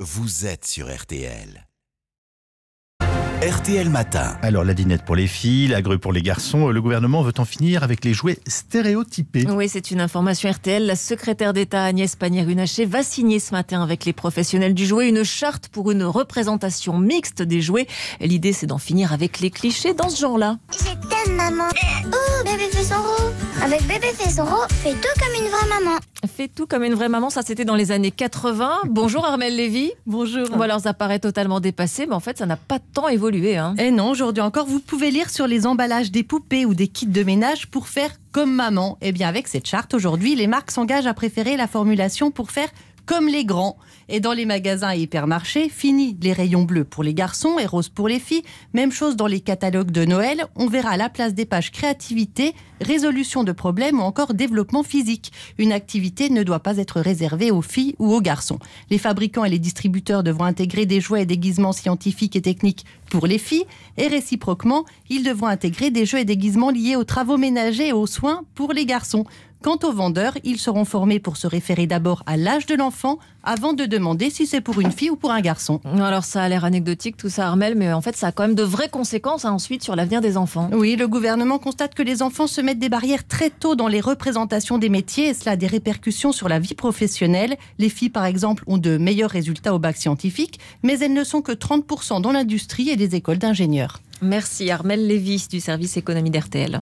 vous êtes sur RTL. RTL Matin. Alors la dinette pour les filles, la grue pour les garçons, le gouvernement veut en finir avec les jouets stéréotypés. Oui, c'est une information RTL. La secrétaire d'État Agnès Pannier-Runacher va signer ce matin avec les professionnels du jouet une charte pour une représentation mixte des jouets. L'idée, c'est d'en finir avec les clichés dans ce genre-là. Je t'aime, maman. Oh, bébé Faisoro. Avec bébé Faisoro, fais tout comme une vraie maman. Fais tout comme une vraie maman, ça c'était dans les années 80. Bonjour Armelle Lévy. Bonjour. Bon, alors ça paraît totalement dépassé, mais en fait ça n'a pas tant évolué. Et non, aujourd'hui encore, vous pouvez lire sur les emballages des poupées ou des kits de ménage pour faire comme maman. Et bien avec cette charte, aujourd'hui, les marques s'engagent à préférer la formulation pour faire comme les grands. Et dans les magasins et hypermarchés, fini les rayons bleus pour les garçons et roses pour les filles. Même chose dans les catalogues de Noël. On verra à la place des pages créativité, résolution de problèmes ou encore développement physique. Une activité ne doit pas être réservée aux filles ou aux garçons. Les fabricants et les distributeurs devront intégrer des jouets et déguisements scientifiques et techniques pour les filles. Et réciproquement, ils devront intégrer des jeux et déguisements liés aux travaux ménagers et aux soins pour les garçons. Quant aux vendeurs, ils seront formés pour se référer d'abord à l'âge de l'enfant avant de demander si c'est pour une fille ou pour un garçon. Alors ça a l'air anecdotique tout ça Armelle, mais en fait ça a quand même de vraies conséquences ensuite sur l'avenir des enfants. Oui, le gouvernement constate que les enfants se mettent des barrières très tôt dans les représentations des métiers et cela a des répercussions sur la vie professionnelle. Les filles par exemple ont de meilleurs résultats au bac scientifique, mais elles ne sont que 30% dans l'industrie et les écoles d'ingénieurs. Merci Armelle Lévy du service économie d'RTL.